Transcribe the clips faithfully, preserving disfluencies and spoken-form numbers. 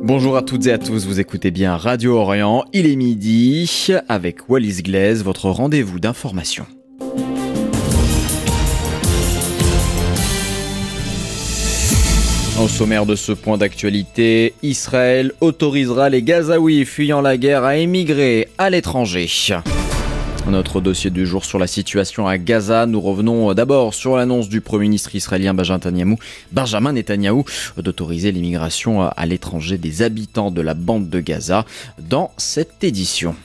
Bonjour à toutes et à tous, vous écoutez bien Radio Orient, il est midi, avec Wallis Glaise, votre rendez-vous d'information. Au sommaire de ce point d'actualité, Israël autorisera les Gazaouis fuyant la guerre à émigrer à l'étranger. Notre dossier du jour sur la situation à Gaza, nous revenons d'abord sur l'annonce du Premier ministre israélien Benjamin Netanyahou d'autoriser l'immigration à l'étranger des habitants de la bande de Gaza dans cette édition.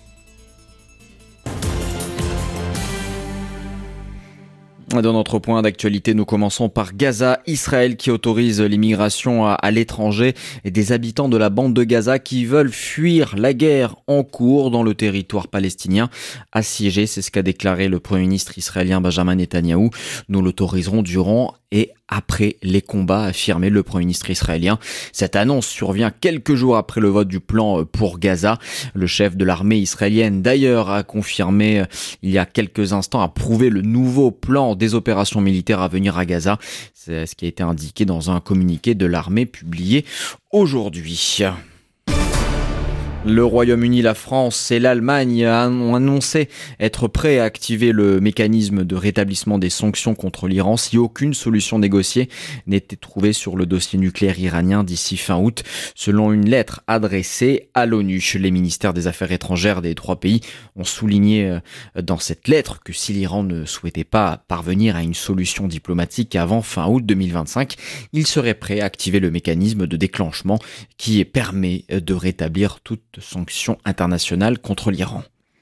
Dans notre point d'actualité, nous commençons par Gaza, Israël qui autorise l'immigration à, à l'étranger et des habitants de la bande de Gaza qui veulent fuir la guerre en cours dans le territoire palestinien assiégé. C'est ce qu'a déclaré le Premier ministre israélien Benjamin Netanyahou. Nous l'autoriserons durant et après les combats, a affirmé le Premier ministre israélien. Cette annonce survient quelques jours après le vote du plan pour Gaza. Le chef de l'armée israélienne, d'ailleurs, a confirmé il y a quelques instants, approuvé le nouveau plan des opérations militaires à venir à Gaza. C'est ce qui a été indiqué dans un communiqué de l'armée publié aujourd'hui. Le Royaume-Uni, la France et l'Allemagne ont annoncé être prêts à activer le mécanisme de rétablissement des sanctions contre l'Iran si aucune solution négociée n'était trouvée sur le dossier nucléaire iranien d'ici fin août. Selon une lettre adressée à l'ONU, les ministères des Affaires étrangères des trois pays ont souligné dans cette lettre que si l'Iran ne souhaitait pas parvenir à une solution diplomatique avant fin août deux mille vingt-cinq, il serait prêt à activer le mécanisme de déclenchement qui permet de rétablir toute sanctions internationales contre l'Iran.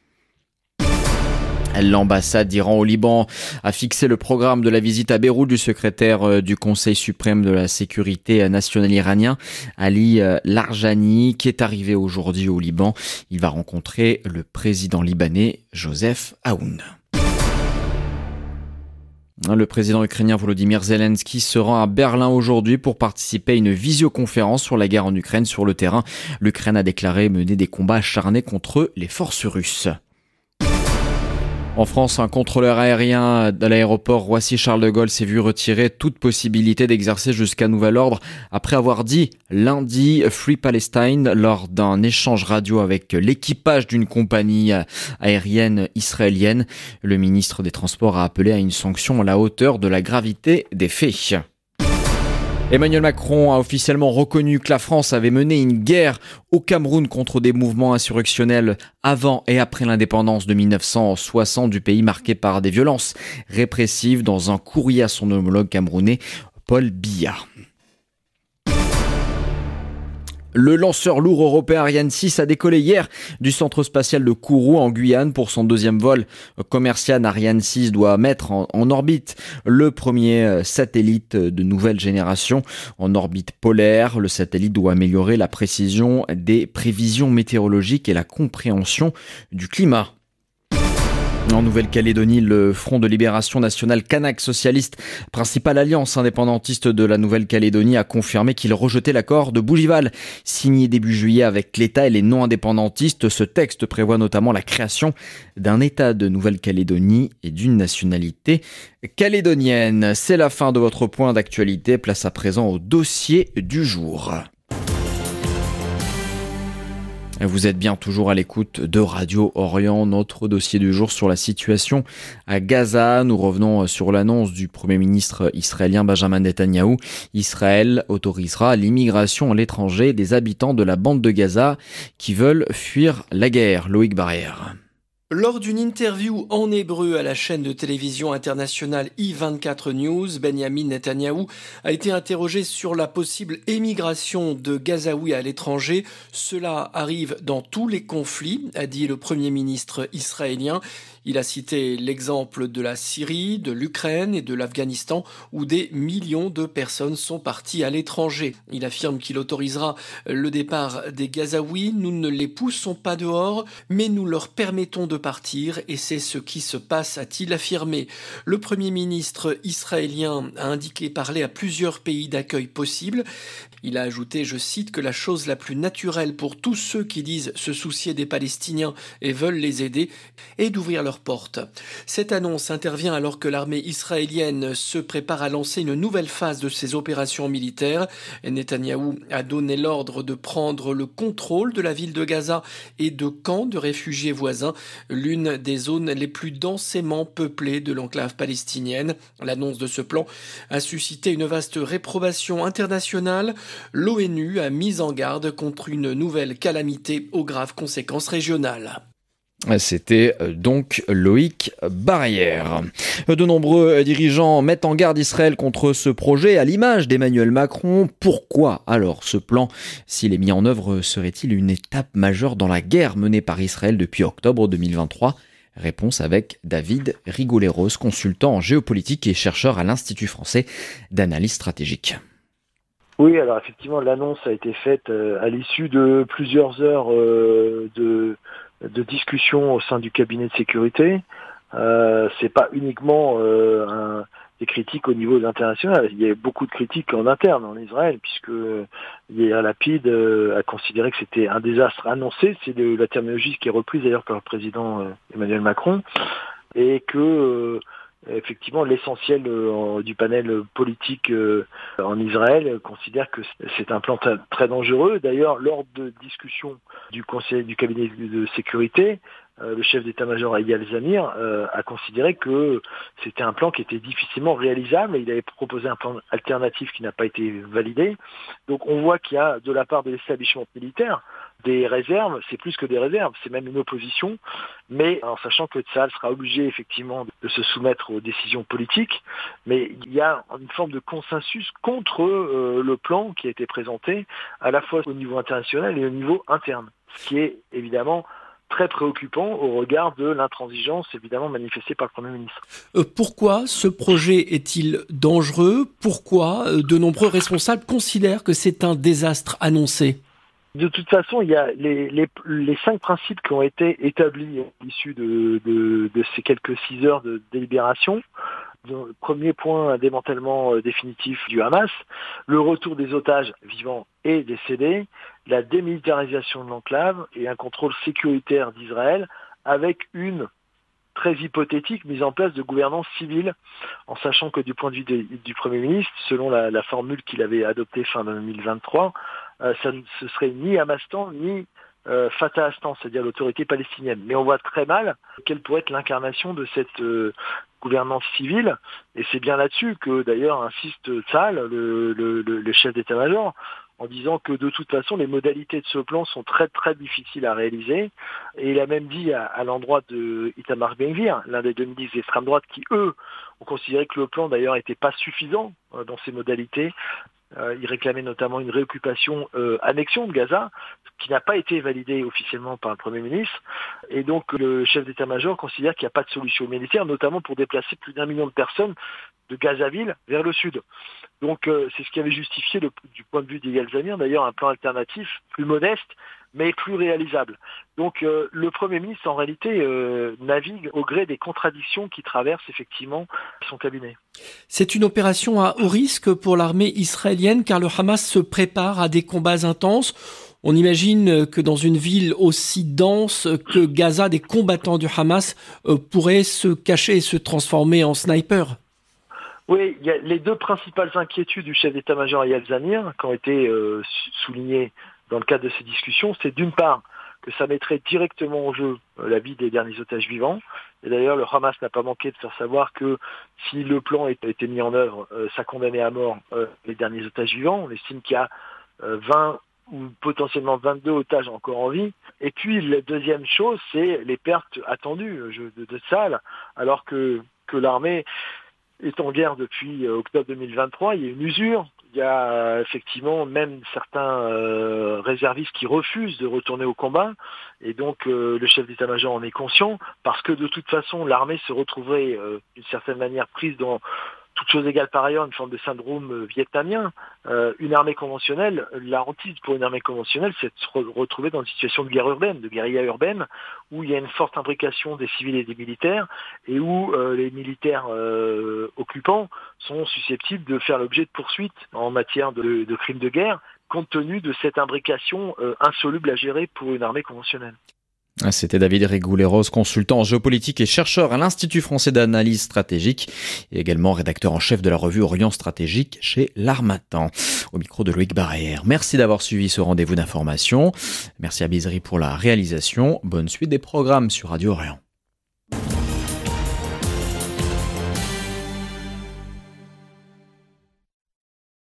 L'ambassade d'Iran au Liban a fixé le programme de la visite à Beyrouth du secrétaire du Conseil suprême de la sécurité nationale iranien, Ali Larjani, qui est arrivé aujourd'hui au Liban. Il va rencontrer le président libanais, Joseph Aoun. Le président ukrainien Volodymyr Zelensky se rend à Berlin aujourd'hui pour participer à une visioconférence sur la guerre en Ukraine sur le terrain. L'Ukraine a déclaré mener des combats acharnés contre les forces russes. En France, un contrôleur aérien de l'aéroport Roissy-Charles de Gaulle s'est vu retirer toute possibilité d'exercer jusqu'à nouvel ordre après avoir dit lundi Free Palestine lors d'un échange radio avec l'équipage d'une compagnie aérienne israélienne. Le ministre des Transports a appelé à une sanction à la hauteur de la gravité des faits. Emmanuel Macron a officiellement reconnu que la France avait mené une guerre au Cameroun contre des mouvements insurrectionnels avant et après l'indépendance de mille neuf cent soixante du pays marqué par des violences répressives dans un courrier à son homologue camerounais, Paul Biya. Le lanceur lourd européen Ariane six a décollé hier du centre spatial de Kourou en Guyane pour son deuxième vol commercial. Ariane six doit mettre en, en orbite le premier satellite de nouvelle génération en orbite polaire. Le satellite doit améliorer la précision des prévisions météorologiques et la compréhension du climat. En Nouvelle-Calédonie, le Front de Libération Nationale Kanak Socialiste, principale alliance indépendantiste de la Nouvelle-Calédonie, a confirmé qu'il rejetait l'accord de Bougival, signé début juillet avec l'État et les non-indépendantistes. Ce texte prévoit notamment la création d'un État de Nouvelle-Calédonie et d'une nationalité calédonienne. C'est la fin de votre point d'actualité. Place à présent au dossier du jour. Vous êtes bien toujours à l'écoute de Radio Orient, notre dossier du jour sur la situation à Gaza. Nous revenons sur l'annonce du Premier ministre israélien Benjamin Netanyahou. Israël autorisera l'immigration à l'étranger des habitants de la bande de Gaza qui veulent fuir la guerre. Loïc Barrière. Lors d'une interview en hébreu à la chaîne de télévision internationale I vingt-quatre News, Benjamin Netanyahou a été interrogé sur la possible émigration de Gazaouis à l'étranger. Cela arrive dans tous les conflits, a dit le Premier ministre israélien. Il a cité l'exemple de la Syrie, de l'Ukraine et de l'Afghanistan où des millions de personnes sont parties à l'étranger. Il affirme qu'il autorisera le départ des Gazaouis. Nous ne les poussons pas dehors, mais nous leur permettons de partir et c'est ce qui se passe, a-t-il affirmé. Le Premier ministre israélien a indiqué parler à plusieurs pays d'accueil possibles. Il a ajouté, je cite, que la chose la plus naturelle pour tous ceux qui disent se soucier des Palestiniens et veulent les aider est d'ouvrir leur leurs portes. Cette annonce intervient alors que l'armée israélienne se prépare à lancer une nouvelle phase de ses opérations militaires. Netanyahou a donné l'ordre de prendre le contrôle de la ville de Gaza et de camps de réfugiés voisins, l'une des zones les plus densément peuplées de l'enclave palestinienne. L'annonce de ce plan a suscité une vaste réprobation internationale. L'ONU a mis en garde contre une nouvelle calamité aux graves conséquences régionales. C'était donc Loïc Barrière. De nombreux dirigeants mettent en garde Israël contre ce projet, à l'image d'Emmanuel Macron. Pourquoi alors ce plan, s'il est mis en œuvre, serait-il une étape majeure dans la guerre menée par Israël depuis octobre deux mille vingt-trois ? Réponse avec David Rigoleros, consultant en géopolitique et chercheur à l'Institut français d'analyse stratégique. Oui, alors effectivement, l'annonce a été faite à l'issue de plusieurs heures de... de discussion au sein du cabinet de sécurité. Euh, c'est pas uniquement euh, un, des critiques au niveau international. Il y a beaucoup de critiques en interne en Israël, puisque Yair Lapid euh, a considéré que c'était un désastre annoncé. C'est de, la terminologie qui est reprise d'ailleurs par le président euh, Emmanuel Macron, et que euh, effectivement, l'essentiel euh, du panel politique euh, en Israël euh, considère que c'est un plan t- très dangereux. D'ailleurs, lors de discussions du conseil du cabinet de sécurité, euh, le chef d'état-major Eyal Zamir euh, a considéré que c'était un plan qui était difficilement réalisable. Il avait proposé un plan alternatif qui n'a pas été validé. Donc, on voit qu'il y a de la part de l'établissement militaire des réserves, c'est plus que des réserves, c'est même une opposition, mais en sachant que Tsahal sera obligé effectivement de se soumettre aux décisions politiques, mais il y a une forme de consensus contre euh, le plan qui a été présenté, à la fois au niveau international et au niveau interne, ce qui est évidemment très préoccupant au regard de l'intransigeance évidemment manifestée par le Premier ministre. Euh, pourquoi ce projet est-il dangereux ? Pourquoi euh, de nombreux responsables considèrent que c'est un désastre annoncé ? De toute façon, il y a les, les, les cinq principes qui ont été établis à l'issue de, de, de ces quelques six heures de délibération. Le premier point, un démantèlement définitif du Hamas, le retour des otages vivants et décédés, la démilitarisation de l'enclave et un contrôle sécuritaire d'Israël avec une très hypothétique mise en place de gouvernance civile, en sachant que du point de vue de, du Premier ministre, selon la, la formule qu'il avait adoptée fin deux mille vingt-trois, euh, ça ne ce serait ni Hamastan ni euh, Fatahstan, c'est-à-dire l'autorité palestinienne. Mais on voit très mal quelle pourrait être l'incarnation de cette euh, gouvernance civile, et c'est bien là-dessus que d'ailleurs insiste Tsahal, le, le, le, le chef d'état-major, en disant que de toute façon les modalités de ce plan sont très très difficiles à réaliser, et il a même dit à, à l'endroit de Itamar Ben-Gvir, l'un des deux ministres d'extrême droite, qui eux ont considéré que le plan d'ailleurs n'était pas suffisant euh, dans ses modalités. Euh, il réclamait notamment une réoccupation, euh, annexion de Gaza, qui n'a pas été validée officiellement par le Premier ministre, et donc le chef d'état-major considère qu'il n'y a pas de solution militaire, notamment pour déplacer plus d'un million de personnes de Gazaville vers le sud. Donc euh, c'est ce qui avait justifié, le, du point de vue d'Eyal Zamir, d'ailleurs un plan alternatif plus modeste, mais plus réalisable. Donc euh, le Premier ministre, en réalité, euh, navigue au gré des contradictions qui traversent effectivement son cabinet. C'est une opération à haut risque pour l'armée israélienne, car le Hamas se prépare à des combats intenses. On imagine que dans une ville aussi dense que Gaza, des combattants du Hamas euh, pourraient se cacher et se transformer en snipers. Oui, il y a les deux principales inquiétudes du chef d'état-major Eyal Zamir, qui ont été euh, soulignées dans le cadre de ces discussions, c'est d'une part que ça mettrait directement en jeu euh, la vie des derniers otages vivants. Et d'ailleurs, le Hamas n'a pas manqué de faire savoir que si le plan était, était mis en œuvre, euh, ça condamnait à mort euh, les derniers otages vivants. On estime qu'il y a euh, vingt ou potentiellement vingt-deux otages encore en vie. Et puis, la deuxième chose, c'est les pertes attendues de, de Tsahal, alors que, que l'armée est en guerre depuis euh, octobre deux mille vingt-trois, il y a une usure, il y a euh, effectivement même certains euh, réservistes qui refusent de retourner au combat, et donc euh, le chef d'état-major en est conscient, parce que de toute façon l'armée se retrouverait euh, d'une certaine manière prise dans, toute chose égale par ailleurs, une forme de syndrome euh, vietnamien. Euh, une armée conventionnelle, la hantise pour une armée conventionnelle, c'est de se re- retrouver dans une situation de guerre urbaine, de guérilla urbaine, où il y a une forte imbrication des civils et des militaires, et où euh, les militaires euh, occupants sont susceptibles de faire l'objet de poursuites en matière de, de crimes de guerre, compte tenu de cette imbrication euh, insoluble à gérer pour une armée conventionnelle. C'était David Rigoulet-Rose, consultant en géopolitique et chercheur à l'Institut français d'analyse stratégique et également rédacteur en chef de la revue Orient Stratégique chez l'Harmattan. Au micro de Loïc Barrière. Merci d'avoir suivi ce rendez-vous d'information. Merci à Bizery pour la réalisation. Bonne suite des programmes sur Radio Orient.